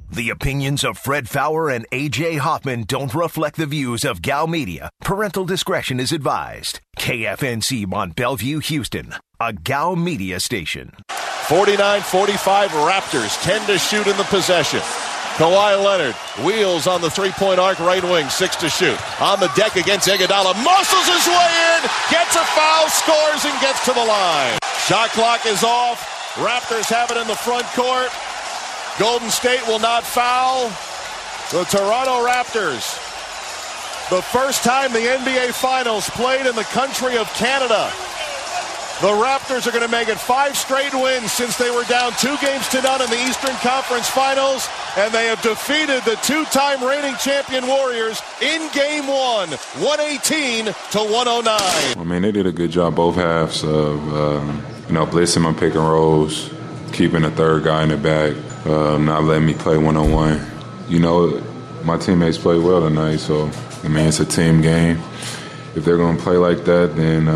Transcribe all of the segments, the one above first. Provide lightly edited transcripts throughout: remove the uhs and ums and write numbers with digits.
The opinions of Fred Faour and A.J. Hoffman don't reflect the views of Gal Media. Parental discretion is advised. KFNC Mont Bellevue, Houston, a Gal Media station. 49-45 Raptors, 10 to shoot in the possession. Kawhi Leonard wheels on the three-point arc, right wing, 6 to shoot. On the deck against Iguodala, muscles his way in, gets a foul, scores, and gets to the line. Shot clock is off. Raptors have it in the front court. Golden State will not foul. The Toronto Raptors, the first time the NBA Finals played in the country of Canada. The Raptors are going to make it 5 straight wins since they were down 2-0 in the Eastern Conference Finals, and they have defeated the 2-time reigning champion Warriors in Game 1, 118-109. I mean, they did a good job both halves of, blitzing my pick and rolls, keeping the third guy in the back, not letting me play one-on-one. My teammates played well tonight, so, it's a team game. If they're going to play like that, then,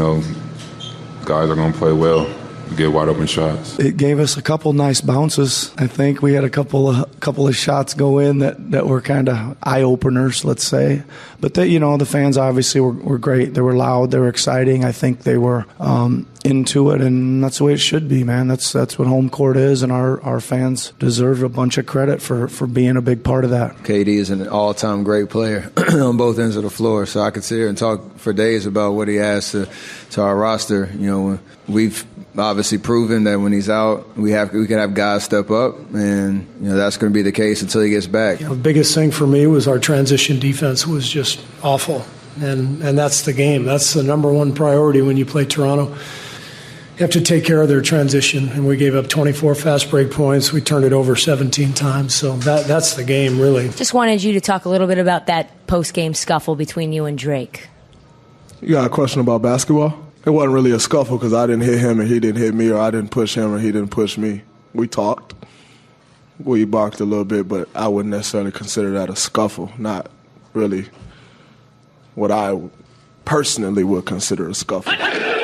guys are going to play well, get wide open shots. It gave us a couple nice bounces. I think we had a couple of shots go in that were kind of eye openers, let's say. But the fans obviously were great. They were loud. They were exciting. I think they were into it, and that's the way it should be, man. That's what home court is, and our fans deserve a bunch of credit for being a big part of that. KD is an all-time great player on both ends of the floor, so I could sit here and talk for days about what he adds to our roster. We've obviously proven that when he's out, we can have guys step up, and that's going to be the case until he gets back. The biggest thing for me was our transition defense was just awful, and that's the game. That's the number one priority when you play Toronto. You have to take care of their transition, and we gave up 24 fast break points. We turned it over 17 times, so that's the game, really. Just wanted you to talk a little bit about that post-game scuffle between you and Drake. You got a question about basketball? It wasn't really a scuffle because I didn't hit him and he didn't hit me, or I didn't push him and he didn't push me. We talked. We barked a little bit, but I wouldn't necessarily consider that a scuffle. Not really what I personally would consider a scuffle.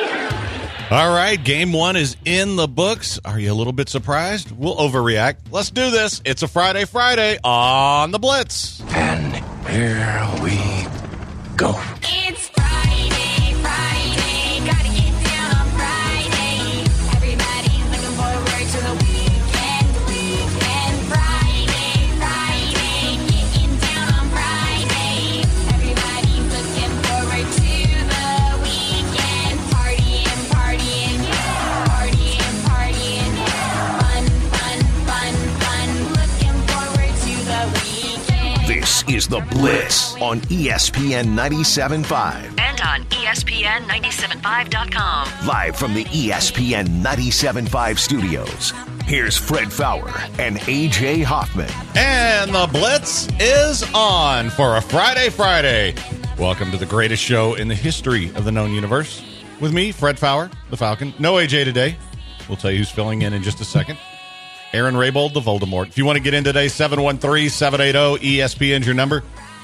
All right, Game 1 is in the books. Are you a little bit surprised? We'll overreact. Let's do this. It's a Friday on the Blitz. And here we go. It's Friday, gotta get down on Friday. Everybody's looking forward to the weekend. Friday, getting down on Friday. Everybody's looking forward to the weekend. Partying, fun. Looking forward to the weekend. This is The Blitz on ESPN 97.5. And on ESPN975.com. Live from the ESPN 97.5 studios. Here's Fred Faour and A.J. Hoffman. And The Blitz is on for a Friday. Welcome to the greatest show in the history of the known universe. With me, Fred Faour, the Falcon. No AJ today. We'll tell you who's filling in just a second. Aaron Raybold, the Voldemort. If you want to get in today, 713-780-ESPN's your number.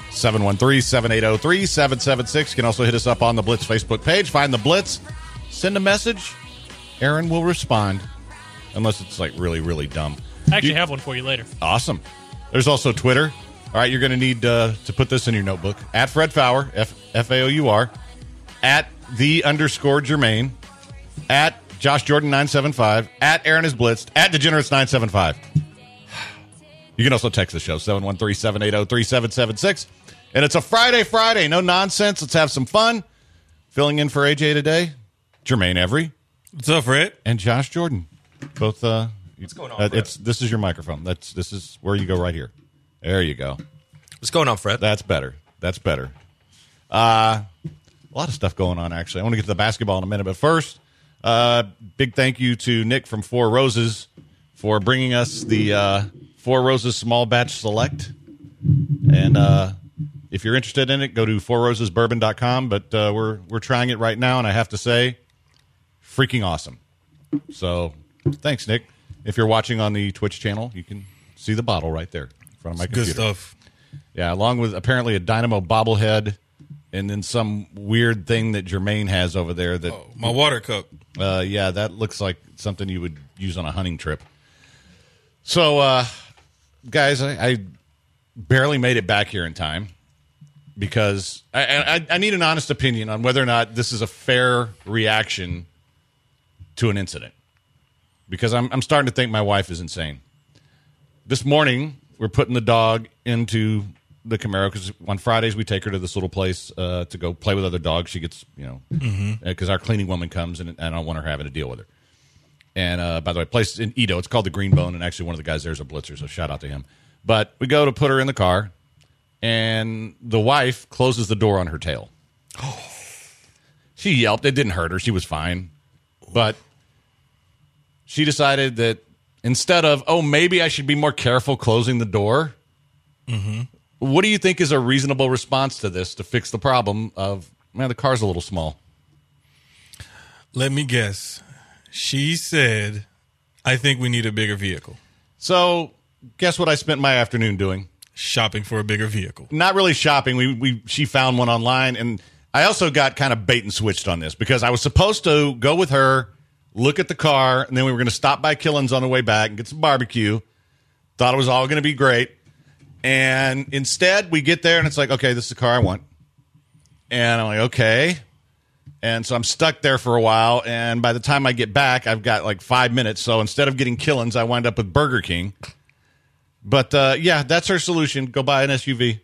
713-780-3776. You can also hit us up on the Blitz Facebook page. Find the Blitz. Send a message. Aaron will respond. Unless it's really, really dumb. I actually have one for you later. Awesome. There's also Twitter. All right, you're going to need to put this in your notebook. At Fred Faour, F-A-O-U-R. At _Jermaine. At Josh Jordan 975. At Aaron is Blitzed. At Degenerates 975. You can also text the show, 713-780-3776. And it's a Friday. No nonsense. Let's have some fun. Filling in for AJ today, Jermaine Every. What's up, Fred? And Josh Jordan. Both. What's going on, Fred? This is your microphone. This is where you go right here. There you go. What's going on, Fred? That's better. A lot of stuff going on, actually. I want to get to the basketball in a minute, but first, big thank you to Nick from Four Roses for bringing us the Four Roses Small Batch Select. And if you're interested in it, go to fourrosesbourbon.com. But we're trying it right now, and I have to say, freaking awesome. So thanks, Nick. If you're watching on the Twitch channel, you can see the bottle right there in front of my computer. Good stuff. Yeah, along with apparently a Dynamo bobblehead and then some weird thing that Jermaine has over there. That my water cup. Yeah, that looks like something you would use on a hunting trip. So guys, I barely made it back here in time because I need an honest opinion on whether or not this is a fair reaction to an incident. Because I'm starting to think my wife is insane. This morning, we're putting the dog into the Camaro because on Fridays we take her to this little place to go play with other dogs. She gets, because our cleaning woman comes and I don't want her having to deal with her. And by the way, place in Edo, it's called the Green Bone, and actually one of the guys there is a blitzer, so shout out to him. But we go to put her in the car, and the wife closes the door on her tail. She yelped. It didn't hurt her. She was fine. But she decided that instead of, maybe I should be more careful closing the door, what do you think is a reasonable response to this to fix the problem of, man, the car's a little small? Let me guess. She said, I think we need a bigger vehicle. So guess what I spent my afternoon doing? Shopping for a bigger vehicle. Not really shopping. She found one online, and I also got kind of bait and switched on this because I was supposed to go with her, look at the car, and then we were going to stop by Killen's on the way back and get some barbecue. Thought it was all going to be great. And instead, we get there, and it's like, okay, this is the car I want. And I'm like, okay. And so I'm stuck there for a while, and by the time I get back, I've got like 5 minutes. So instead of getting Killen's, I wind up with Burger King. But, that's her solution. Go buy an SUV.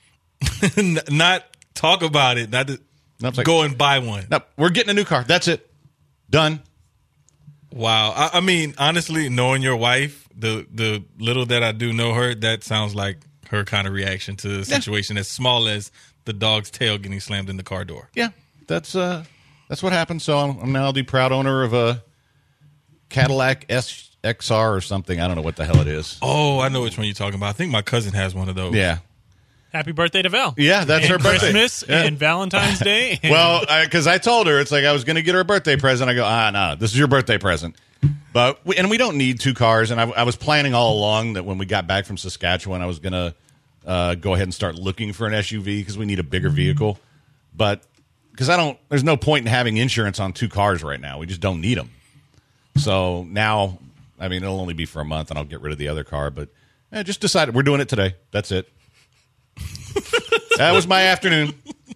Not talk about it. Not go and buy one. No, we're getting a new car. That's it. Done. Wow. I mean, honestly, knowing your wife, the little that I do know her, that sounds like her kind of reaction to the situation, as small as the dog's tail getting slammed in the car door. Yeah, that's what happened. So I'm now the proud owner of a Cadillac SXR or something. I don't know what the hell it is. Oh, I know which one you're talking about. I think my cousin has one of those. Yeah. Happy birthday to Val. Yeah, that's her birthday. Christmas and Valentine's Day. Well, because I told her, it's like I was going to get her a birthday present. I go, no, this is your birthday present. But we don't need two cars. And I was planning all along that when we got back from Saskatchewan, I was going to go ahead and start looking for an SUV because we need a bigger vehicle. But because there's no point in having insurance on two cars right now. We just don't need them. So now, I mean, it'll only be for a month and I'll get rid of the other car. But just decided we're doing it today. That's it. That was my afternoon.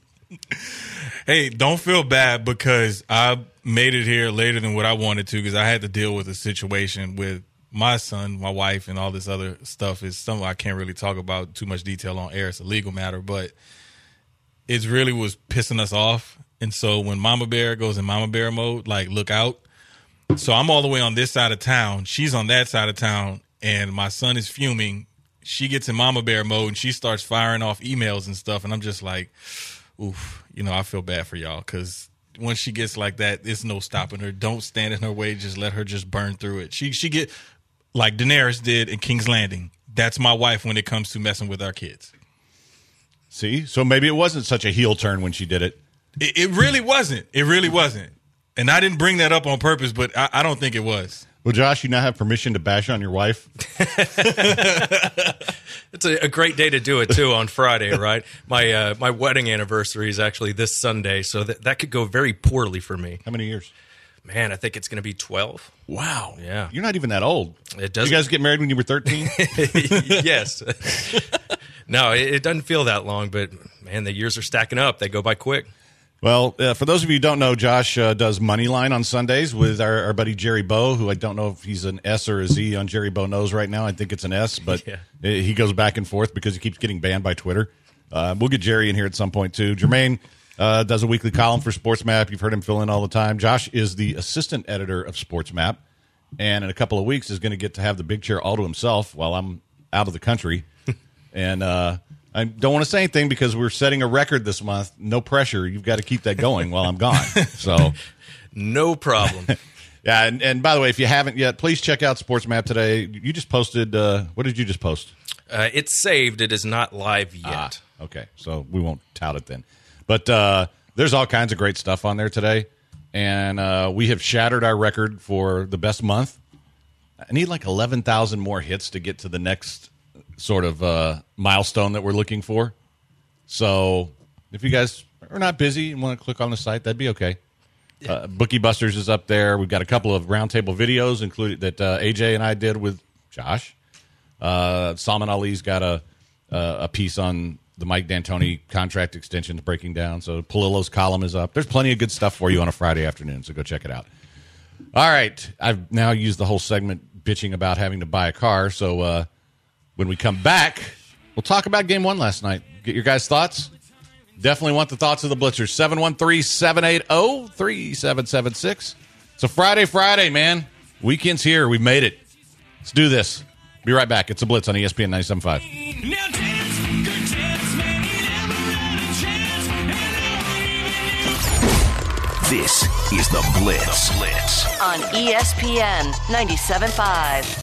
Hey, don't feel bad because I made it here later than what I wanted to because I had to deal with a situation with my son, my wife, and all this other stuff. Is something I can't really talk about too much detail on air. It's a legal matter, but it really was pissing us off. And so when Mama Bear goes in Mama Bear mode, like, look out. So I'm all the way on this side of town. She's on that side of town, and my son is fuming. She gets in Mama Bear mode, and she starts firing off emails and stuff. And I'm just like, oof, I feel bad for y'all because once she gets like that, there's no stopping her. Don't stand in her way. Just let her just burn through it. She get like Daenerys did in King's Landing. That's my wife when it comes to messing with our kids. See? So maybe it wasn't such a heel turn when she did it. It really wasn't. It really wasn't. And I didn't bring that up on purpose, but I don't think it was. Well, Josh, you now have permission to bash on your wife. It's a great day to do it, too, on Friday, right? My wedding anniversary is actually this Sunday, so that could go very poorly for me. How many years? Man, I think it's going to be 12. Wow. Yeah. You're not even that old. It does. Did you guys get married when you were 13? Yes. No, it doesn't feel that long, but, man, the years are stacking up. They go by quick. Well, for those of you who don't know, Josh does Moneyline on Sundays with our buddy Jerry Bow, who I don't know if he's an S or a Z on Jerry Bow Knows right now. I think it's an S, but he goes back and forth because he keeps getting banned by Twitter. We'll get Jerry in here at some point, too. Jermaine does a weekly column for SportsMap. You've heard him fill in all the time. Josh is the assistant editor of SportsMap, and in a couple of weeks is going to get to have the big chair all to himself while I'm out of the country. And I don't want to say anything because we're setting a record this month. No pressure. You've got to keep that going while I'm gone. So, no problem. Yeah, and by the way, if you haven't yet, please check out SportsMap today. You just posted. What did you just post? It's saved. It is not live yet. Okay, so we won't tout it then. But there's all kinds of great stuff on there today, and we have shattered our record for the best month. I need like 11,000 more hits to get to the next sort of milestone that we're looking for. So if you guys are not busy and want to click on the site, that'd be okay. Bookie Busters is up there. We've got a couple of roundtable videos included that AJ and I did with Josh Salman Ali's got a piece on the Mike D'Antoni contract extensions breaking down. So Palillo's column is up. There's plenty of good stuff for you on a Friday afternoon, so go check it out. All right. I've now used the whole segment bitching about having to buy a car. So when we come back, we'll talk about Game 1 last night. Get your guys' thoughts. Definitely want the thoughts of the Blitzers. 713-780-3776. It's a Friday, man. Weekend's here. We've made it. Let's do this. Be right back. It's a Blitz on ESPN 97.5. This is the Blitz. On ESPN 97.5.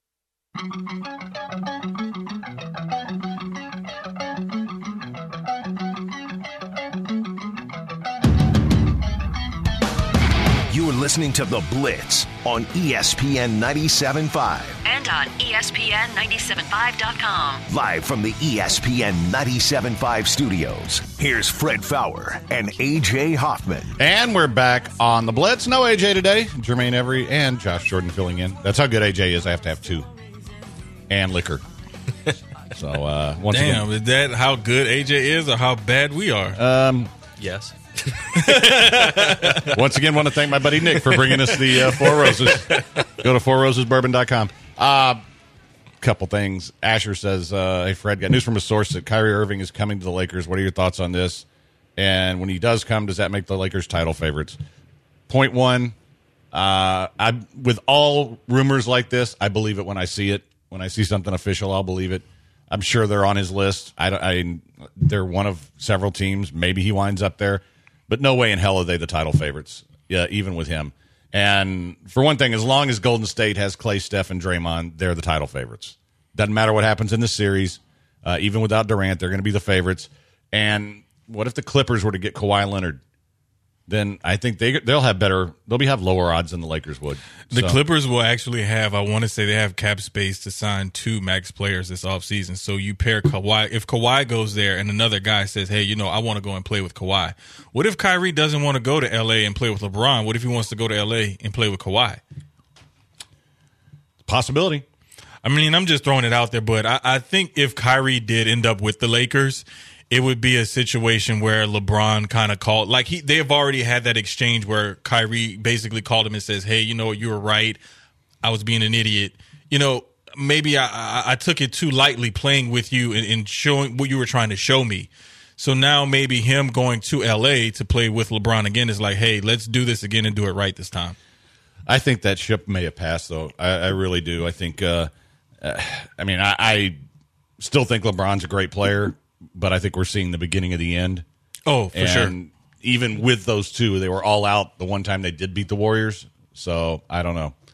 You are listening to The Blitz on ESPN 97.5. And on ESPN975.com. Live from the ESPN 97.5 studios, here's Fred Fowler and A.J. Hoffman. And we're back on The Blitz. No A.J. today. Jermaine Every and Josh Jordan filling in. That's how good A.J. is. I have to have two. And liquor. So, once Damn, again. is that how good AJ is or how bad we are? Yes. Once again, want to thank my buddy Nick for bringing us the Four Roses. Go to fourrosesbourbon.com. Couple things. Asher says, hey, Fred, got news from a source that Kyrie Irving is coming to the Lakers. What are your thoughts on this? And when he does come, does that make the Lakers title favorites? Point one, with all rumors like this, I believe it when I see it. When I see something official, I'll believe it. I'm sure they're on his list. They're one of several teams. Maybe he winds up there. But no way in hell are they the title favorites, even with him. And for one thing, as long as Golden State has Klay, Steph, and Draymond, they're the title favorites. Doesn't matter what happens in the series. Even without Durant, they're going to be the favorites. And what if the Clippers were to get Kawhi Leonard? Then I think they'll have lower odds than the Lakers would. The Clippers will actually have, I want to say they have cap space to sign 2 max players this offseason. So you pair Kawhi. If Kawhi goes there and another guy says, hey, I want to go and play with Kawhi. What if Kyrie doesn't want to go to L.A. and play with LeBron? What if he wants to go to L.A. and play with Kawhi? Possibility. I mean, I'm just throwing it out there, but I think if Kyrie did end up with the Lakers, it would be a situation where LeBron kind of called, like they have already had that exchange where Kyrie basically called him and says, hey, you were right. I was being an idiot. Maybe I took it too lightly playing with you and showing what you were trying to show me. So now maybe him going to L.A. to play with LeBron again is like, hey, let's do this again and do it right this time. I think that ship may have passed, though. I really do. I think, I still think LeBron's a great player. But I think we're seeing the beginning of the end. Oh, for sure. Even with those two, they were all out the one time they did beat the Warriors. So, I don't know.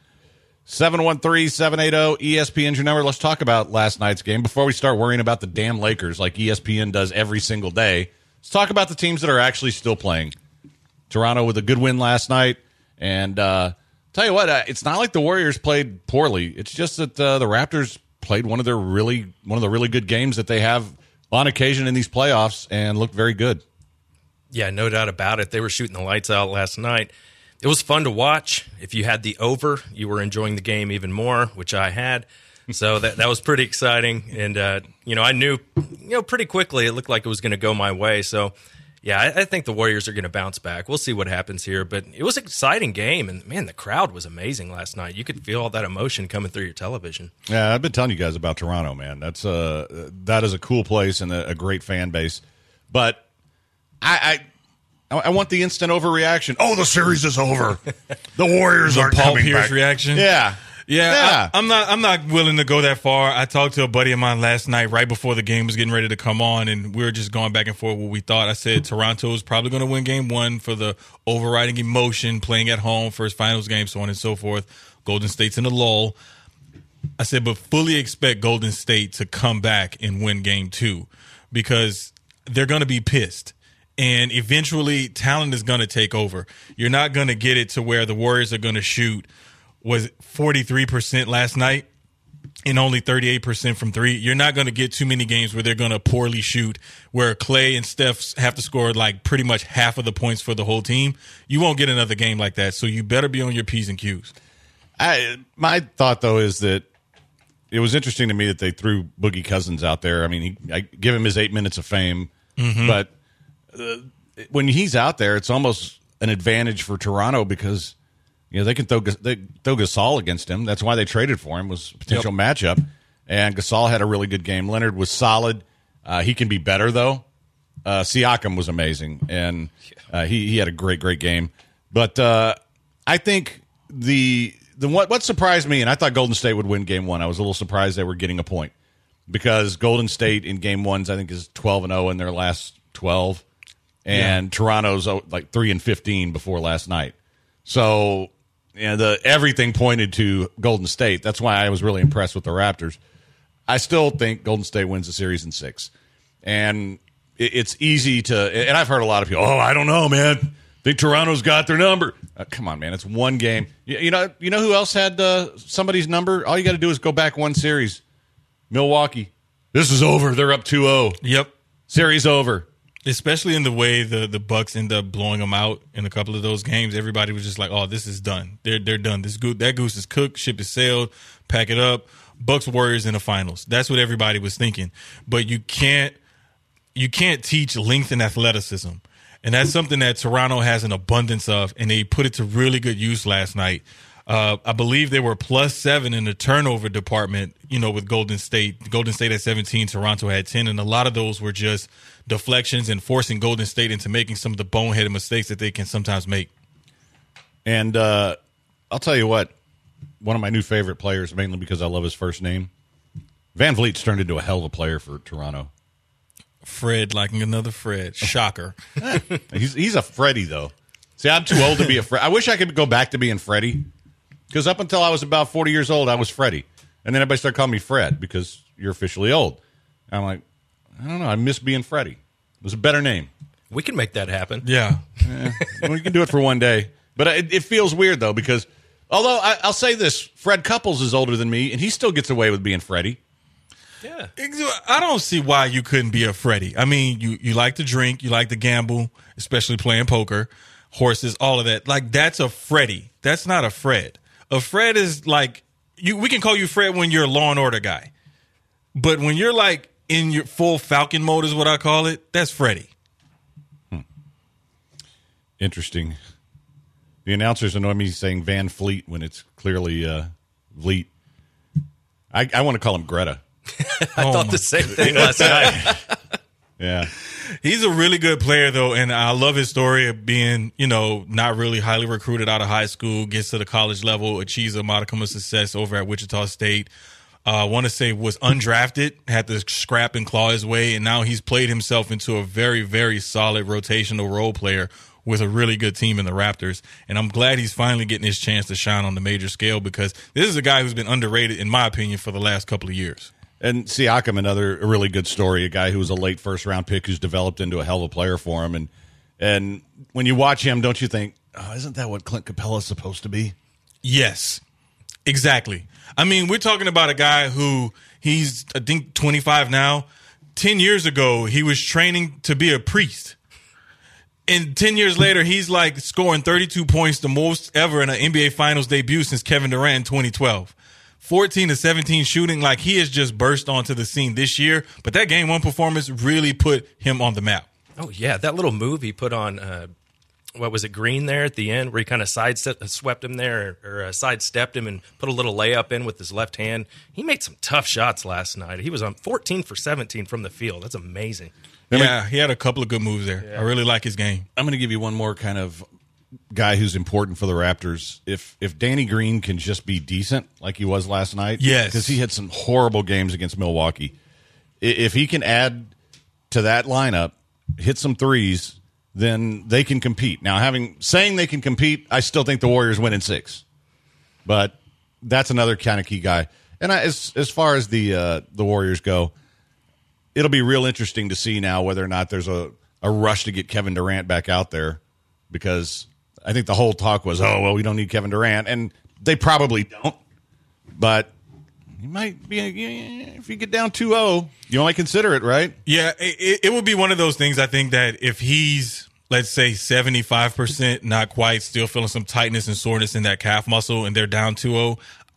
713-780-ESPN's your number. Let's talk about last night's game. Before we start worrying about the damn Lakers like ESPN does every single day, let's talk about the teams that are actually still playing. Toronto with a good win last night. And tell you what, it's not like the Warriors played poorly. It's just that the Raptors played one of the really good games that they have on occasion in these playoffs and looked very good. Yeah, no doubt about it. They were shooting the lights out last night. It was fun to watch. If you had the over, you were enjoying the game even more, which I had. So that was pretty exciting. And, I knew, pretty quickly it looked like it was going to go my way. So, yeah, I think the Warriors are going to bounce back. We'll see what happens here. But it was an exciting game. And, man, the crowd was amazing last night. You could feel all that emotion coming through your televition. Yeah, I've been telling you guys about Toronto, man. That is a cool place and a great fan base. But I want the instant overreaction. Oh, the series is over. The Warriors aren't Paul coming Pierce back. reaction? Yeah. Yeah. I'm not willing to go that far. I talked to a buddy of mine last night right before the game was getting ready to come on, and we were just going back and forth what we thought. I said Toronto is probably going to win game 1 for the overriding emotion, playing at home, first finals game, so on and so forth. Golden State's in a lull. I said, but fully expect Golden State to come back and win game 2 because they're going to be pissed. And eventually, talent is going to take over. You're not going to get it to where the Warriors are going to shoot was 43% last night and only 38% from 3. You're not going to get too many games where they're going to poorly shoot, where Klay and Steph have to score like pretty much half of the points for the whole team. You won't get another game like that, so you better be on your P's and Q's. My thought, though, is that it was interesting to me that they threw Boogie Cousins out there. I mean, I give him his 8 minutes of fame, but when he's out there, it's almost an advantage for Toronto because they can throw Gasol against him. That's why they traded for him, was a potential matchup. And Gasol had a really good game. Leonard was solid. He can be better though. Siakam was amazing, and he had a great game. But I think what surprised me, and I thought Golden State would win Game 1. I was a little surprised they were getting a point because Golden State in Game 1s I think is 12-0 in their last 12, and Toronto's like 3-15 before last night. So everything pointed to Golden State. That's why I was really impressed with the Raptors. I still think Golden State wins the series in 6, and it's easy to. And I've heard a lot of people. I don't know, man. Think Toronto's got their number. Come on, man. It's one game. You know who else had somebody's number? All you got to do is go back one series. Milwaukee. This is over. They're up 2-0. Yep. Series over. Especially in the way the Bucks end up blowing them out in a couple of those games. Everybody was just like, "Oh, this is done. They're done. That goose is cooked. Ship is sailed. Pack it up. Bucks Warriors in the finals." That's what everybody was thinking. But you can't teach length and athleticism. And that's something that Toronto has an abundance of, and they put it to really good use last night. I believe they were +7 in the turnover department, with Golden State. Golden State had 17, Toronto had 10, and a lot of those were just deflections and forcing Golden State into making some of the boneheaded mistakes that they can sometimes make. And I'll tell you what, one of my new favorite players, mainly because I love his first name, Van Vliet's turned into a hell of a player for Toronto. Fred, like another Fred. Shocker. He's a Freddie, though. See, I'm too old to be a Freddie. I wish I could go back to being Freddie, because up until I was about 40 years old, I was Freddie. And then everybody started calling me Fred because you're officially old. And I'm like, I don't know. I miss being Freddie. It was a better name. We can make that happen. Yeah. We can do it for one day. But it feels weird, though, because although I'll say this, Fred Couples is older than me, and he still gets away with being Freddie. Yeah. I don't see why you couldn't be a Freddie. I mean, you like to drink, you like to gamble, especially playing poker, horses, all of that. Like, that's a Freddie. That's not a Fred. A Fred is like, we can call you Fred when you're a Law and Order guy. But when you're like in your full Falcon mode is what I call it, that's Freddie. Interesting. The announcers annoy me saying Van Fleet when it's clearly Vliet. I want to call him Greta. I thought the same thing last night. Yeah. He's a really good player, though, and I love his story of being, not really highly recruited out of high school, gets to the college level, achieves a modicum of success over at Wichita State. I want to say was undrafted, had to scrap and claw his way, and now he's played himself into a very, very solid rotational role player with a really good team in the Raptors. And I'm glad he's finally getting his chance to shine on the major scale, because this is a guy who's been underrated, in my opinion, for the last couple of years. And Siakam, another really good story, a guy who was a late first-round pick who's developed into a hell of a player for him. And when you watch him, don't you think, isn't that what Clint Capella's supposed to be? Yes, exactly. I mean, we're talking about a guy who he's, I think, 25 now. 10 years ago, he was training to be a priest. And 10 years later, he's like scoring 32 points, the most ever in an NBA Finals debut since Kevin Durant in 2012. 14 to 17 shooting, like he has just burst onto the scene this year. But that Game 1 performance really put him on the map. Oh, yeah. That little move he put on, what was it, Green there at the end, where he kind of swept him there or sidestepped him and put a little layup in with his left hand. He made some tough shots last night. He was on 14 for 17 from the field. That's amazing. Yeah, he had a couple of good moves there. Yeah. I really like his game. I'm going to give you one more kind of guy who's important for the Raptors. If Danny Green can just be decent like he was last night, yes, because he had some horrible games against Milwaukee. If he can add to that lineup, hit some threes, then they can compete. Now, saying they can compete, I still think the Warriors win in 6, but that's another kind of key guy. And as far as the Warriors go, it'll be real interesting to see now whether or not there's a rush to get Kevin Durant back out there, because I think the whole talk was, we don't need Kevin Durant, and they probably don't. But you might be, if you get down 2-0, you might consider it, right? Yeah, it would be one of those things, I think, that if he's, let's say, 75%, not quite, still feeling some tightness and soreness in that calf muscle, and they're down 2-0,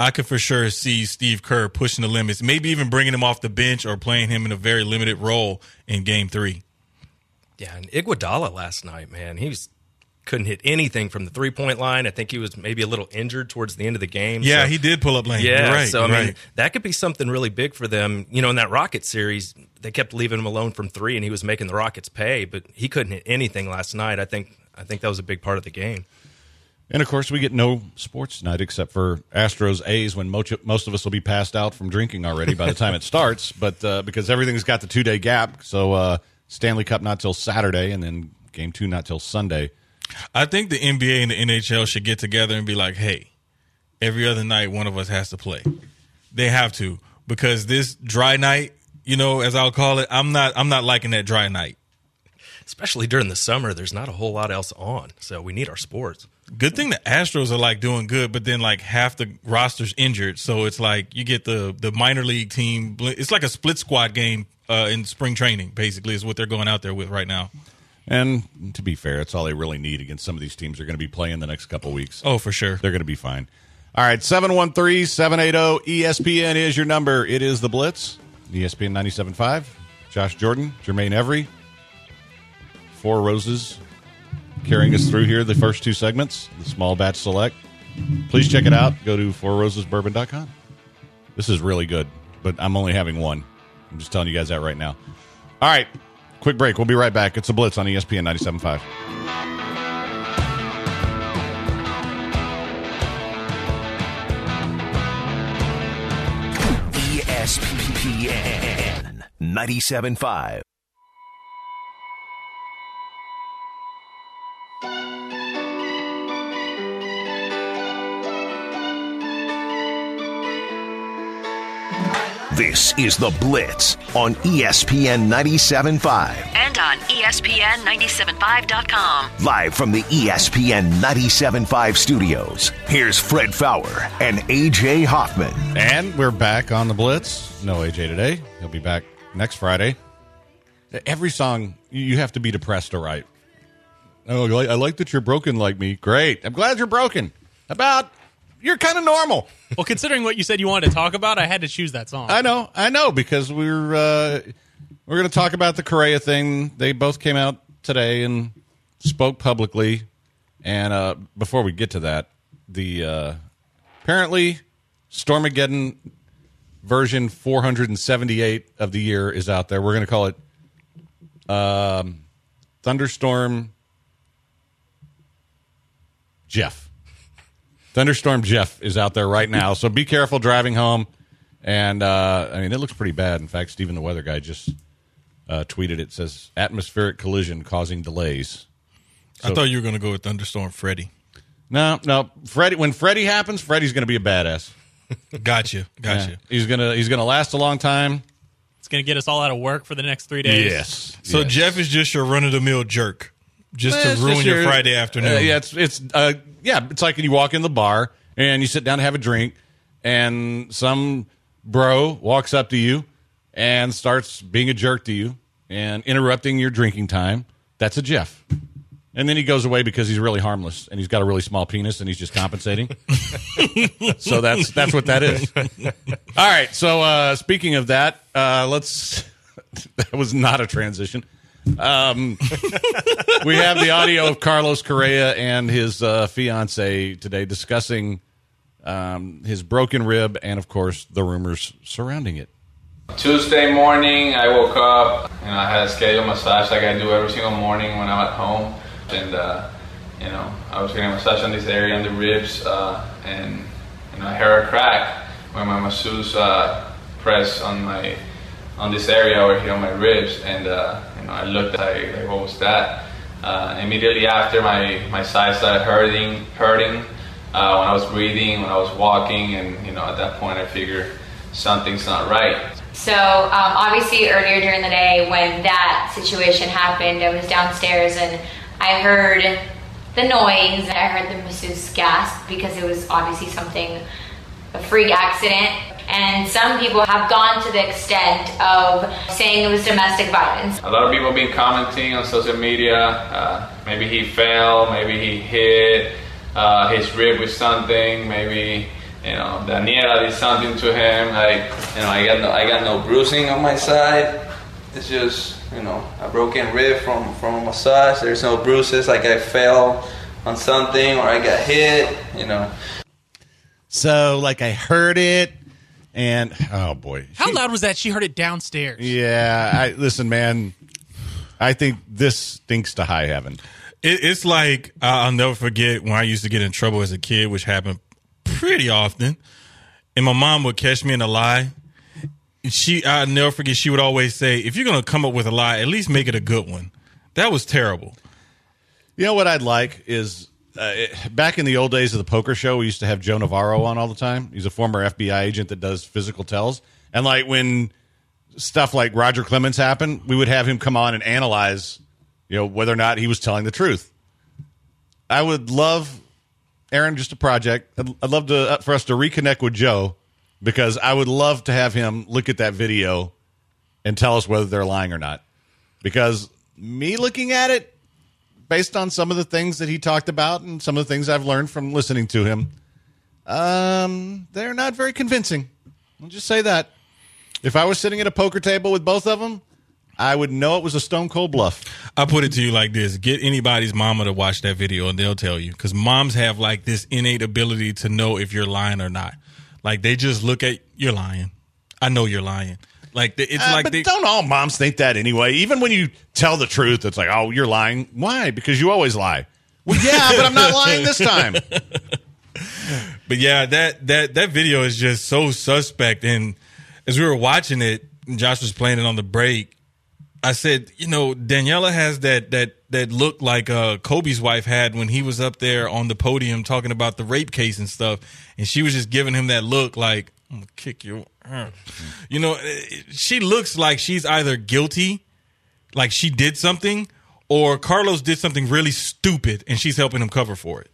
I could for sure see Steve Kerr pushing the limits, maybe even bringing him off the bench or playing him in a very limited role in Game 3. Yeah, and Iguodala last night, man, couldn't hit anything from the three-point line. I think he was maybe a little injured towards the end of the game. Yeah, so, he did pull up lane. Yeah, You're right. so, You're I mean, right. that could be something really big for them. You know, in that Rockets series, they kept leaving him alone from three, and he was making the Rockets pay, but he couldn't hit anything last night. I think that was a big part of the game. And, of course, we get no sports tonight except for Astros-A's when most of us will be passed out from drinking already by the time it starts. But because everything's got the 2-day gap, so Stanley Cup not till Saturday and then Game 2 not till Sunday. I think the NBA and the NHL should get together and be like, hey, every other night one of us has to play. They have to, because this dry night, you know, as I'll call it, I'm not liking that dry night. Especially during the summer, there's not a whole lot else on, so we need our sports. Good thing the Astros are like doing good, but then like half the roster's injured, so it's like you get the minor league team. It's like a split squad game in spring training, basically, is what they're going out there with right now. And to be fair, it's all they really need against some of these teams they're going to be playing the next couple weeks. Oh, for sure. They're going to be fine. All right, 713-780-ESPN is your number. It is the Blitz, ESPN 97.5. Josh Jordan, Jermaine Every, Four Roses carrying us through here the first two segments, the Small Batch Select. Please check it out. Go to fourrosesbourbon.com. This is really good, but I'm only having one. I'm just telling you guys that right now. All right, quick break. We'll be right back. It's the Blitz on ESPN 97.5. ESPN 97.5. This is The Blitz on ESPN 97.5. And on ESPN975.com. Live from the ESPN 97.5 studios, here's Fred Fowler and A.J. Hoffman. And we're back on The Blitz. No AJ today. He'll be back next Friday. Every song, you have to be depressed to write. Oh, I like that you're broken like me. Great. I'm glad you're broken. You're kind of normal. Well, considering what you said you wanted to talk about, I had to choose that song. I know, because we're going to talk about the Correa thing. They both came out today and spoke publicly. And before we get to that, the apparently Stormageddon version 478 of the year is out there. We're going to call it Thunderstorm Jeff. Thunderstorm Jeff is out there right now, so be careful driving home. And, it looks pretty bad. In fact, Steven the Weather Guy just tweeted it. Says, atmospheric collision causing delays. So, I thought you were going to go with Thunderstorm Freddy. No. Freddy. When Freddy happens, Freddy's going to be a badass. Gotcha. Yeah. He's gonna last a long time. It's going to get us all out of work for the next 3 days. Yes. So yes. Jeff is just your run-of-the-mill jerk, just to ruin your Friday afternoon. It's like when you walk in the bar and you sit down to have a drink, and some bro walks up to you and starts being a jerk to you and interrupting your drinking time. That's a Jeff. And then he goes away because he's really harmless and he's got a really small penis and he's just compensating. So that's what that is. All right. So speaking of that, that was not a transition. We have the audio of Carlos Correa and his fiance today discussing his broken rib and, of course, the rumors surrounding it. Tuesday morning, I woke up and I had a scheduled massage like I do every single morning when I'm at home. And, I was getting a massage on this area, on the ribs, and I heard a crack when my masseuse pressed on this area over here on my ribs. And, I looked like, what was that? Immediately after, my side started hurting when I was breathing, when I was walking. And, at that point, I figured something's not right. So obviously earlier during the day when that situation happened, I was downstairs and I heard the noise. I heard the masseuse gasp because it was obviously a freak accident. And some people have gone to the extent of saying it was domestic violence. A lot of people have been commenting on social media. Maybe he fell, maybe he hit his rib with something, maybe you know, Daniela did something to him. Like, you know, I got no bruising on my side. It's just, you know, a broken rib from a massage. There's no bruises, like I fell on something or I got hit, you know. So, like, I heard it, and, oh, boy. How loud was that? She heard it downstairs. Yeah, listen, man, I think this stinks to high heaven. It's like, I'll never forget when I used to get in trouble as a kid, which happened pretty often, and my mom would catch me in a lie. I'll never forget, she would always say, if you're going to come up with a lie, at least make it a good one. That was terrible. You know what I'd like is, back in the old days of the poker show, we used to have Joe Navarro on all the time. He's a former FBI agent that does physical tells. And like when stuff like Roger Clemens happened, we would have him come on and analyze, you know, whether or not he was telling the truth. I would love, Aaron, just a project. I'd love for us to reconnect with Joe, because I would love to have him look at that video and tell us whether they're lying or not. Because me looking at it, based on some of the things that he talked about and some of the things I've learned from listening to him, they're not very convincing. I'll just say that. If I was sitting at a poker table with both of them, I would know it was a stone cold bluff. I'll put it to you like this. Get anybody's mama to watch that video and they'll tell you. Because moms have like this innate ability to know if you're lying or not. Like, they just look at, you're lying. I know you're lying. Like, it's like but don't all moms think that anyway? Even when you tell the truth, it's like, oh, you're lying. Why? Because you always lie. Well, yeah, but I'm not lying this time. But yeah, that video is just so suspect. And as we were watching it, and Josh was playing it on the break, I said, you know, Daniela has that look like Kobe's wife had when he was up there on the podium talking about the rape case and stuff. And she was just giving him that look like, I'm going to kick you. You know, she looks like she's either guilty, like she did something, or Carlos did something really stupid and she's helping him cover for it.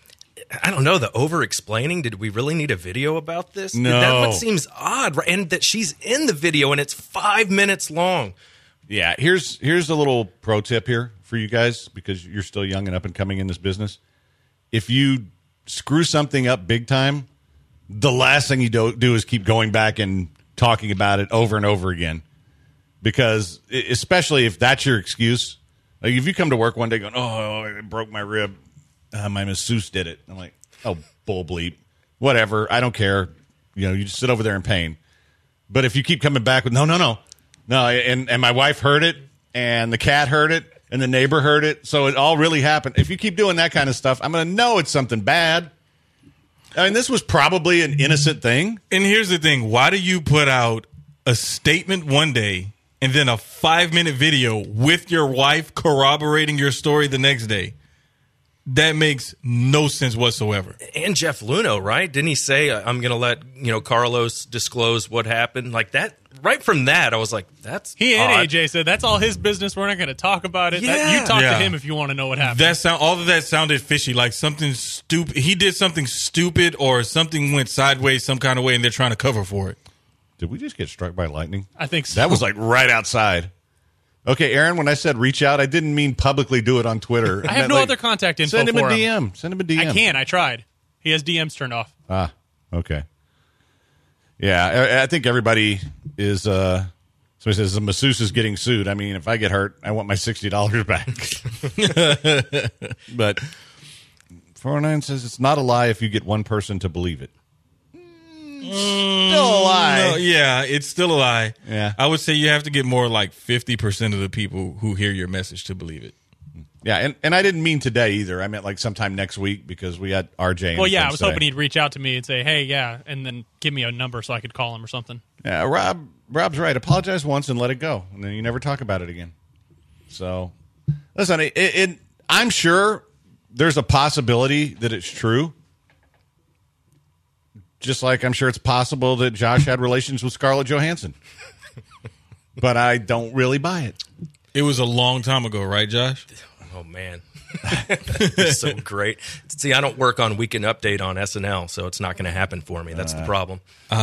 I don't know, the over-explaining, did we really need a video about this? No. That seems odd, right? And that she's in the video and it's 5 minutes long. Yeah, here's a little pro tip here for you guys, because you're still young and up and coming in this business. If you screw something up big time, the last thing you do is keep going back and talking about it over and over again. Because especially if that's your excuse, like if you come to work one day going, oh, I broke my rib, my masseuse did it. I'm like, oh, bull bleep, whatever, I don't care. You know, you just sit over there in pain. But if you keep coming back with no, and my wife heard it, and the cat heard it, and the neighbor heard it, so it all really happened. If you keep doing that kind of stuff, I'm going to know it's something bad. I mean, this was probably an innocent thing. And here's the thing. Why do you put out a statement one day and then a 5-minute video with your wife corroborating your story the next day? That makes no sense whatsoever. And Jeff Luno, right? Didn't he say, I'm going to let, you know, Carlos disclose what happened? Like that, right from that, I was like, that's He and odd. AJ said, that's all his business. We're not going to talk about it. Yeah. You talk Yeah. to him if you want to know what happened. All of that sounded fishy, like something stupid. He did something stupid or something went sideways some kind of way and they're trying to cover for it. Did we just get struck by lightning? I think so. That was like right outside. Okay, Aaron, when I said reach out, I didn't mean publicly do it on Twitter. I have no other contact info Send him for a him. DM. Send him a DM. I can. I tried. He has DMs turned off. Ah, okay. Yeah, I think everybody is. Somebody says the masseuse is getting sued. I mean, if I get hurt, I want my $60 back. But 409 says it's not a lie if you get one person to believe it. Still a lie. No, yeah, it's still a lie. Yeah. I would say you have to get more like 50% of the people who hear your message to believe it. Yeah, and I didn't mean today either. I meant like sometime next week, because we got RJ. And Well, yeah, I things was today. hoping he'd reach out to me and say, hey, yeah, and then give me a number so I could call him or something. Yeah, Rob's right. Apologize once and let it go, and then you never talk about it again. So, listen, I'm sure there's a possibility that it's true. Just like I'm sure it's possible that Josh had relations with Scarlett Johansson. But I don't really buy it. It was a long time ago, right, Josh? Oh, man. It's so great. See, I don't work on Weekend Update on SNL, so it's not going to happen for me. That's the problem.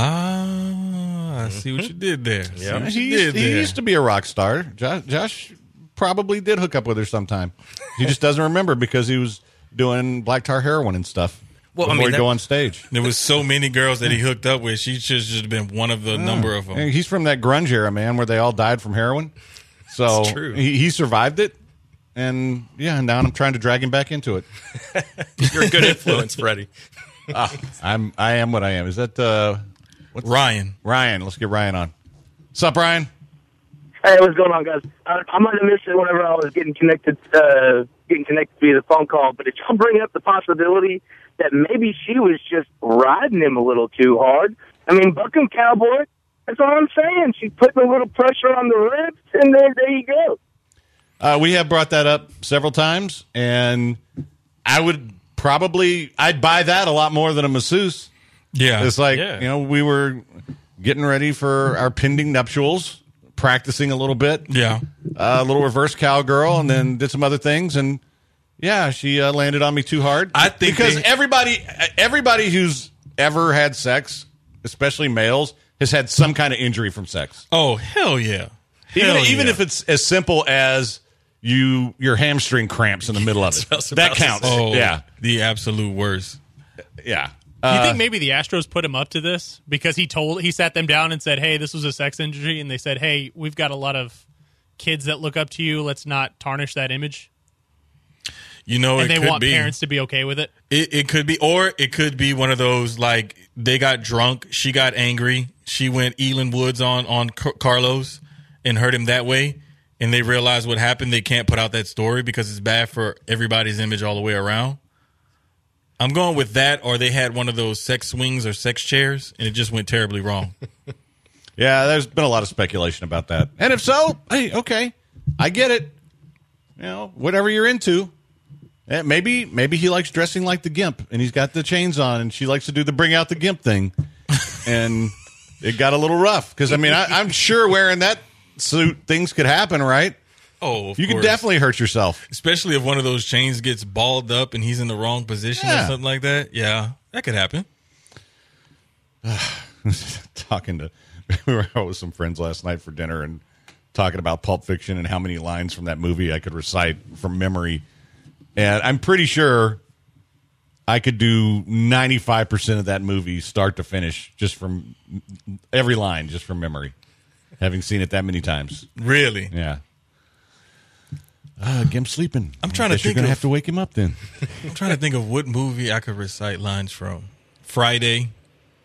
I see what you did there. Yeah. He used to be a rock star. Josh probably did hook up with her sometime. He just doesn't remember because he was doing black tar heroin and stuff. Well, before he go on stage. There was so many girls that he hooked up with. She should just been one of the number of them. Hey, he's from that grunge era, man, where they all died from heroin. So It's true. he survived it. And, yeah, now I'm trying to drag him back into it. You're a good influence, Freddie. I am what I am. Is that what's Ryan? Ryan. Let's get Ryan on. What's up, Ryan? Hey, what's going on, guys? I might have missed it whenever I was getting connected via the phone call, but did y'all bring up the possibility that maybe she was just riding him a little too hard? I mean, buck him, cowboy. That's all I'm saying. She's putting a little pressure on the ribs, and there you go. We have brought that up several times, and I'd buy that a lot more than a masseuse. Yeah. It's like, we were getting ready for our pending nuptials, practicing a little bit. Yeah. A little reverse cowgirl, and then did some other things, and she landed on me too hard. I think because everybody who's ever had sex, especially males, has had some kind of injury from sex. Oh, hell yeah. Even if it's as simple as your hamstring cramps in the middle of it. That counts. Oh, yeah. The absolute worst. Yeah. Do you think maybe the Astros put him up to this because he sat them down and said, "Hey, this was a sex injury," and they said, "Hey, we've got a lot of kids that look up to you. Let's not tarnish that image." And they want parents to be okay with it. It could be, or it could be one of those like they got drunk, she got angry, she went Elin Woods on Carlos and hurt him that way, and they realized what happened. They can't put out that story because it's bad for everybody's image all the way around. I'm going with that, or they had one of those sex swings or sex chairs, and it just went terribly wrong. Yeah, there's been a lot of speculation about that. And if so, hey, okay, I get it. Whatever you're into. Maybe he likes dressing like the Gimp, and he's got the chains on, and she likes to do the bring out the Gimp thing. And it got a little rough because, I'm sure wearing that suit, things could happen, right? Oh, of you course. could definitely hurt yourself. Especially if one of those chains gets balled up and he's in the wrong position or something like that. Yeah, that could happen. We were out with some friends last night for dinner and talking about Pulp Fiction and how many lines from that movie I could recite from memory. And I'm pretty sure I could do 95% of that movie start to finish just from every line, just from memory, having seen it that many times. Really? Yeah. Gimp's sleeping. I'm trying to think. You're going to have to wake him up then. I'm trying to think of what movie I could recite lines from. Friday.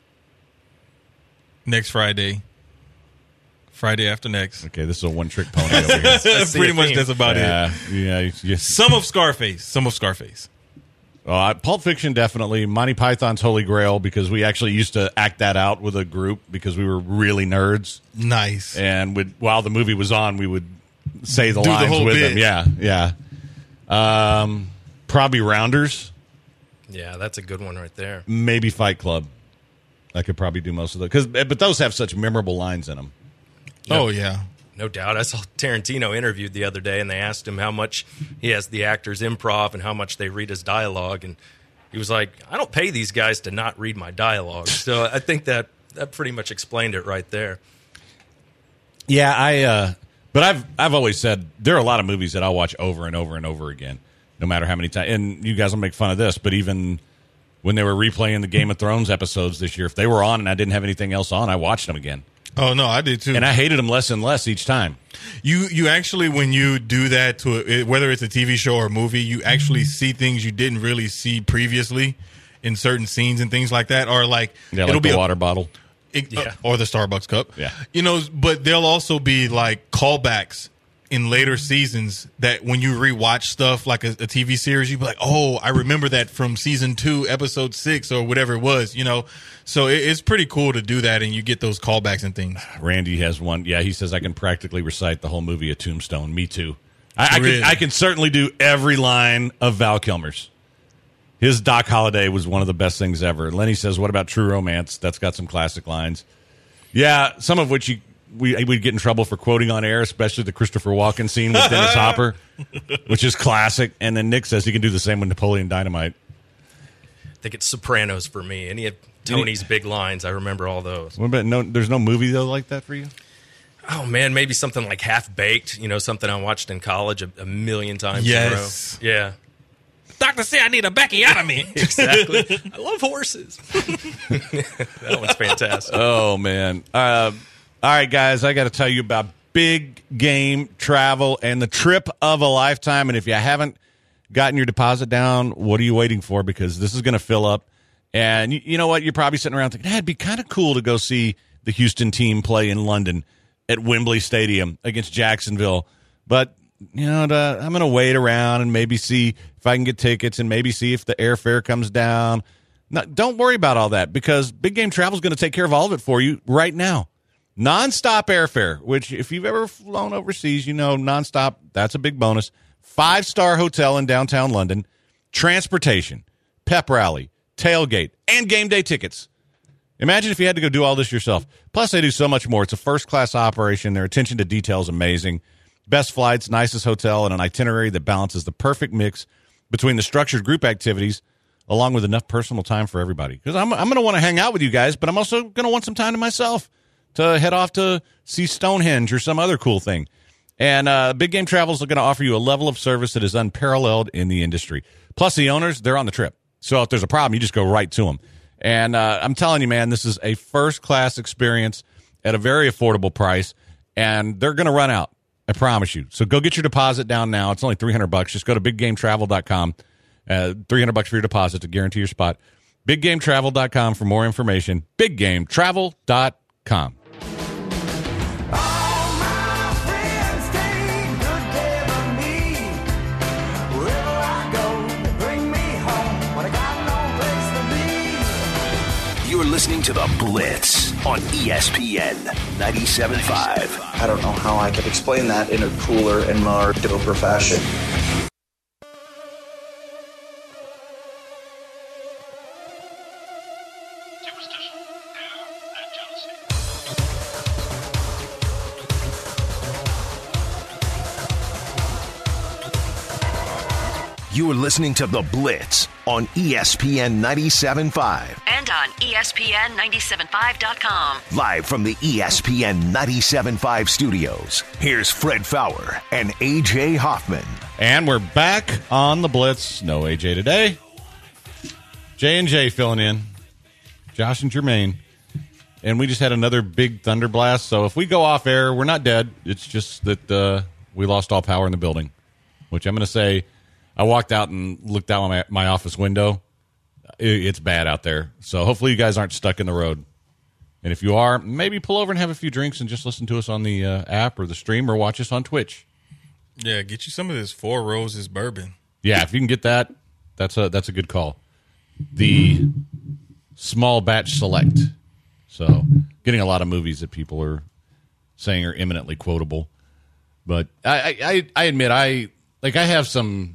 Next Friday. Friday after next. Okay, this is a one-trick pony over here. Pretty much that's about it. Yeah. Some of Scarface. Pulp Fiction, definitely. Monty Python's Holy Grail, because we actually used to act that out with a group because we were really nerds. Nice. And while the movie was on, we would say the lines whole with bit. them. Yeah. Probably Rounders. Yeah, that's a good one right there. Maybe Fight Club. I could probably do most of those. But those have such memorable lines in them. Oh, yeah. No doubt. I saw Tarantino interviewed the other day, and they asked him how much he has the actors improv and how much they read his dialogue. And he was like, I don't pay these guys to not read my dialogue. So I think that pretty much explained it right there. Yeah, but I've always said there are a lot of movies that I'll watch over and over and over again, no matter how many times. And you guys will make fun of this, but even when they were replaying the Game of Thrones episodes this year, if they were on and I didn't have anything else on, I watched them again. Oh, no, I did too. And I hated them less and less each time. You actually, when you do that, whether it's a TV show or a movie, you actually see things you didn't really see previously in certain scenes and things like that. Or like, it'll be a water bottle. Or the Starbucks cup. Yeah. But there'll also be like callbacks in later seasons that when you rewatch stuff like a TV series, you'd be like, oh, I remember that from season 2, episode 6 or whatever it was, So it's pretty cool to do that, and you get those callbacks and things. Randy has one. Yeah, he says, I can practically recite the whole movie of Tombstone. Me too. I can certainly do every line of Val Kilmer's. His Doc Holliday was one of the best things ever. Lenny says, what about True Romance? That's got some classic lines. Yeah, some of which we'd get in trouble for quoting on air, especially the Christopher Walken scene with Dennis Hopper, which is classic. And then Nick says he can do the same with Napoleon Dynamite. I think it's Sopranos for me. Any of Tony's big lines, I remember all those. What about there's no movie, though, like that for you? Oh, man, maybe something like Half Baked, something I watched in college a million times yes. in a row. Yeah. Doctor say I need a backiotomy. Exactly. I love horses. That one's fantastic. Oh, man. All right, guys, I got to tell you about Big Game Travel and the trip of a lifetime. And if you haven't gotten your deposit down, what are you waiting for? Because this is going to fill up. And you know what? You're probably sitting around thinking, it'd be kind of cool to go see the Houston team play in London at Wembley Stadium against Jacksonville. But, I'm going to wait around and maybe see if I can get tickets and maybe see if the airfare comes down. No, don't worry about all that because Big Game Travel is going to take care of all of it for you right now. Nonstop airfare, which if you've ever flown overseas, nonstop, that's a big bonus. 5-star hotel in downtown London, transportation, pep rally, tailgate, and game day tickets. Imagine if you had to go do all this yourself. Plus, they do so much more. It's a first-class operation. Their attention to detail is amazing. Best flights, nicest hotel, and an itinerary that balances the perfect mix between the structured group activities along with enough personal time for everybody. Because I'm going to want to hang out with you guys, but I'm also going to want some time to myself to head off to see Stonehenge or some other cool thing. And Big Game Travel is going to offer you a level of service that is unparalleled in the industry. Plus, the owners, they're on the trip. So if there's a problem, you just go right to them. And I'm telling you, man, this is a first-class experience at a very affordable price, and they're going to run out. I promise you. So go get your deposit down now. It's only $300. Just go to biggametravel.com. $300 for your deposit to guarantee your spot. Biggametravel.com for more information. Biggametravel.com. You're listening to The Blitz on ESPN 97.5. I don't know how I could explain that in a cooler and more doper fashion. You're listening to The Blitz on ESPN 97.5. And on ESPN975.com. Live from the ESPN 97.5 studios, here's Fred Fowler and A.J. Hoffman. And we're back on The Blitz. No A.J. today. J&J filling in. Josh and Jermaine. And we just had another big thunder blast. So if we go off air, we're not dead. It's just that we lost all power in the building, which I'm going to say, I walked out and looked out my office window. It's bad out there. So hopefully you guys aren't stuck in the road. And if you are, maybe pull over and have a few drinks and just listen to us on the app or the stream or watch us on Twitch. Yeah, get you some of this Four Roses bourbon. Yeah, if you can get that, that's a good call. The small batch select. So getting a lot of movies that people are saying are eminently quotable. But I admit I have some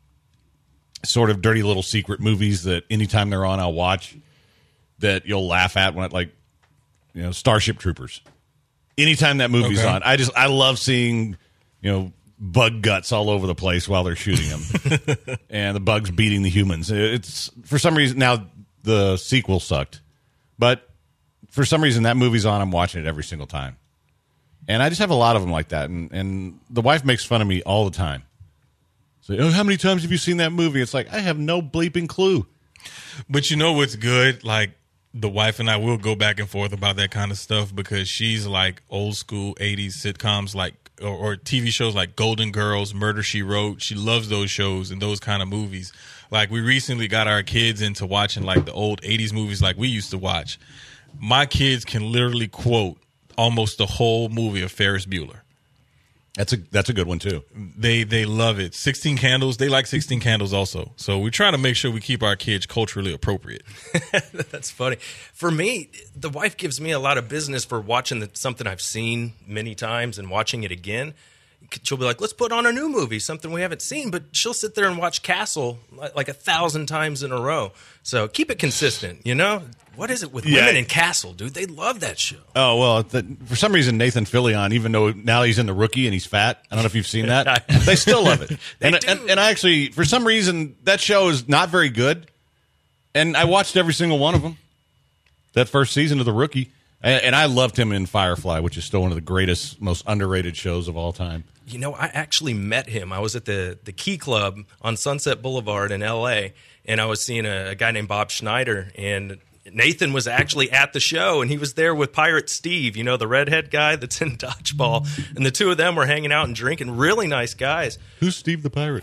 sort of dirty little secret movies that anytime they're on, I'll watch that you'll laugh at when Starship Troopers. Anytime that movie's on, I love seeing, bug guts all over the place while they're shooting them and the bugs beating the humans. It's for some reason now the sequel sucked, but for some reason that movie's on. I'm watching it every single time. And I just have a lot of them like that. And the wife makes fun of me all the time. So, how many times have you seen that movie? It's like, I have no bleeping clue. But you know what's good? Like, the wife and I will go back and forth about that kind of stuff because she's like old school 80s sitcoms or TV shows like Golden Girls, Murder, She Wrote. She loves those shows and those kind of movies. Like, we recently got our kids into watching like the old 80s movies like we used to watch. My kids can literally quote almost the whole movie of Ferris Bueller. That's a good one too. They love it. 16 Candles. They like 16 Candles also. So we try to make sure we keep our kids culturally appropriate. That's funny. For me, the wife gives me a lot of business for watching something I've seen many times and watching it again. She'll be like, let's put on a new movie, something we haven't seen. But she'll sit there and watch Castle like 1,000 times in a row. So keep it consistent, What is it with women in Castle, dude? They love that show. Oh, well, for some reason, Nathan Fillion, even though now he's in The Rookie and he's fat, I don't know if you've seen that, they still love it. And I actually, for some reason, that show is not very good. And I watched every single one of them, that first season of The Rookie. And I loved him in Firefly, which is still one of the greatest, most underrated shows of all time. You know, I actually met him. I was at the Key Club on Sunset Boulevard in L.A., and I was seeing a guy named Bob Schneider, and Nathan was actually at the show, and he was there with Pirate Steve, you know, the redhead guy that's in Dodgeball. And the two of them were hanging out and drinking. Really nice guys. Who's Steve the Pirate?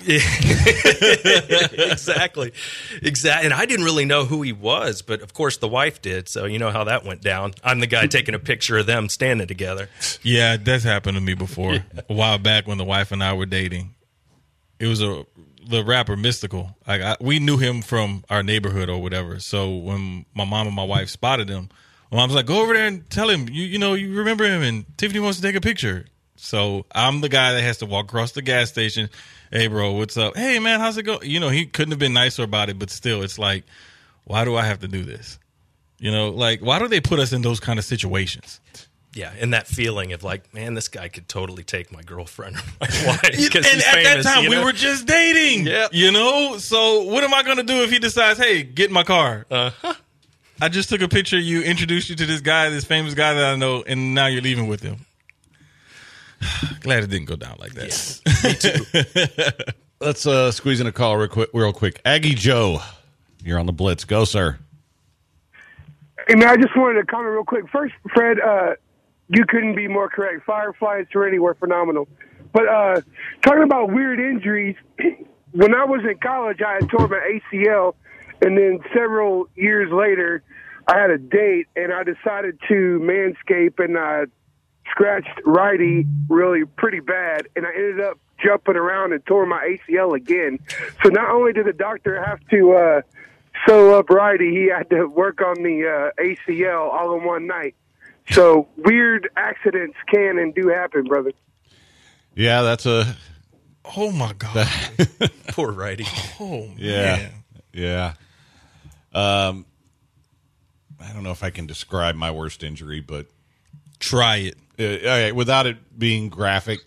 Exactly. And I didn't really know who he was, but of course the wife did, so you know how that went down. I'm the guy taking a picture of them standing together. Yeah, that's happened to me before. A while back when the wife and I were dating. It was the rapper Mystical. We knew him from our neighborhood or whatever. So when my mom and my wife spotted him, my mom's like, go over there and tell him, you know, you remember him and Tiffany wants to take a picture. So I'm the guy that has to walk across the gas station. Hey, bro, what's up? Hey, man, how's it going? You know, he couldn't have been nicer about it, but still, it's like, why do I have to do this? You know, like, why do they put us in those kind of situations? Yeah, and that feeling of like, man, this guy could totally take my girlfriend or my wife. And he's at famous, that time, you know? we were just dating. Yep. You know? So what am I going to do if he decides, hey, get in my car? I just took a picture of you, introduced you to this guy, this famous guy that I know, and now you're leaving with him. Glad it didn't go down like that. Yeah, me too. Let's squeeze in a call real quick. Aggie Joe, you're on the Blitz. Go, sir. Hey, man, I just wanted to comment real quick. First, Fred, you couldn't be more correct. Firefly and Serenity were phenomenal. But talking about weird injuries, when I was in college, I had tore my ACL, and then several years later, I had a date, and I decided to manscape, and I scratched righty really pretty bad, and I ended up jumping around and tore my ACL again. So not only did the doctor have to sew up righty, he had to work on the ACL all in one night. So weird accidents can and do happen, brother. Yeah, that's a... Oh, my God. Poor righty. Oh, yeah. man. Yeah. I don't know if I can describe my worst injury, but... Try it. Okay, without it being graphic,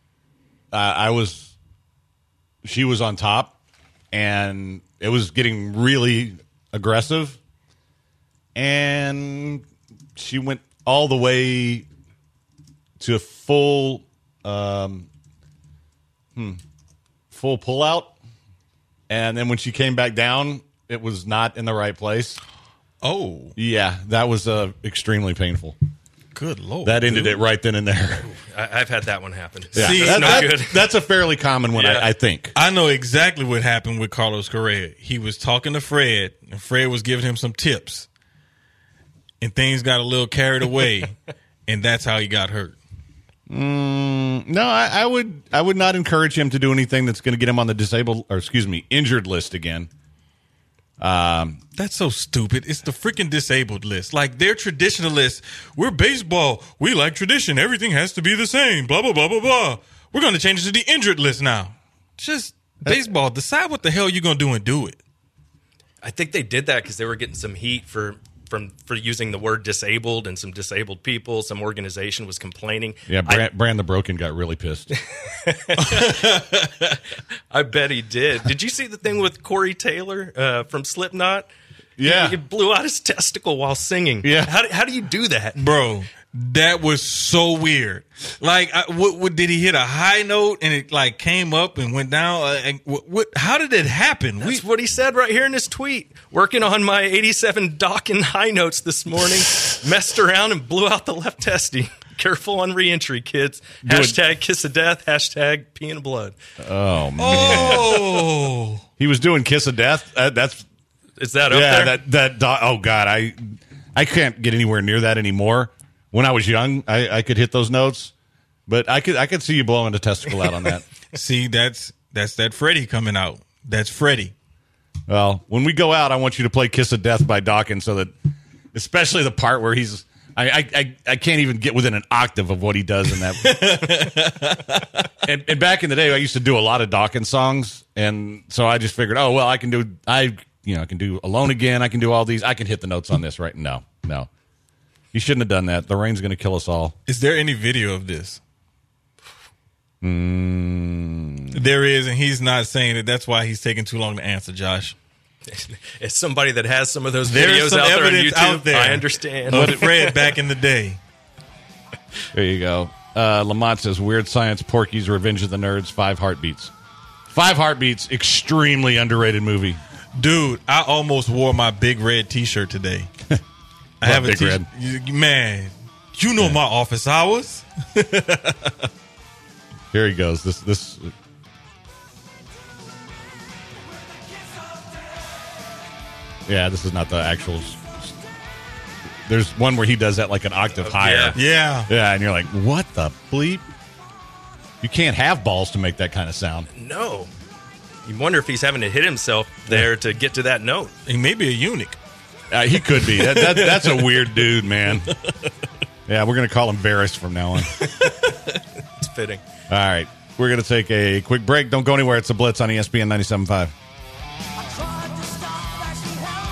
she was on top, and it was getting really aggressive, and she went all the way to a full pullout, and then when she came back down, it was not in the right place. Oh. Yeah, that was extremely painful. Good Lord. That ended it right then and there. I've had that one happen. Yeah. See, that's a fairly common one, I think. I know exactly what happened with Carlos Correa. He was talking to Fred, and Fred was giving him some tips, and things got a little carried away, and that's how he got hurt. No, I would not encourage him to do anything that's going to get him on the injured list again. That's so stupid. It's the freaking disabled list. Like, they're traditionalists. We're baseball. We like tradition. Everything has to be the same. Blah, blah, blah, blah, blah. We're going to change it to the injured list now. Just baseball. Decide what the hell you're going to do and do it. I think they did that because they were getting some heat for using the word disabled, and some disabled people, some organization was complaining. Yeah, Brand the Broken got really pissed. I bet he did. Did you see the thing with Corey Taylor from Slipknot? Yeah. He blew out his testicle while singing. Yeah. How do you do that? Bro, that was so weird. Like, what did he hit a high note and it like came up and went down? How did it happen? That's what he said right here in his tweet. Working on my 87 Dawkins high notes this morning. Messed around and blew out the left testy. Careful on re-entry, kids. Hashtag kiss of death. Hashtag peeing blood. Oh, man. Oh. He was doing Kiss of Death? Is that up there? Oh, God. I can't get anywhere near that anymore. When I was young, I could hit those notes, but I could see you blowing a testicle out on that. See, that's that Freddie coming out. That's Freddie. Well, when we go out, I want you to play Kiss of Death by Dawkins, so that, especially the part where he's, I can't even get within an octave of what he does in that. and back in the day, I used to do a lot of Dawkins songs, and so I just figured, oh well, I can do Alone Again, I can do all these, I can hit the notes on this, right? No. You shouldn't have done that. The rain's going to kill us all. Is there any video of this? There is, and he's not saying it. That's why he's taking too long to answer, Josh. As somebody that has some of those There videos is some out there on evidence YouTube, out there I understand. of Fred back in the day. There you go. Lamont says, Weird Science, Porky's Revenge of the Nerds, 5 Heartbeats. 5 Heartbeats, extremely underrated movie. Dude, I almost wore my Big Red T-shirt today. I have a Big T-shirt. Red? Man, you know my office hours. Here he goes. This. Yeah, this is not the actual. There's one where he does that like an octave higher. Yeah. Yeah, and you're like, what the bleep? You can't have balls to make that kind of sound. No. You wonder if he's having to hit himself there to get to that note. He may be a eunuch. He could be. That's a weird dude, man. Yeah, we're going to call him Varys from now on. It's fitting. All right. We're going to take a quick break. Don't go anywhere. It's a Blitz on ESPN 97.5.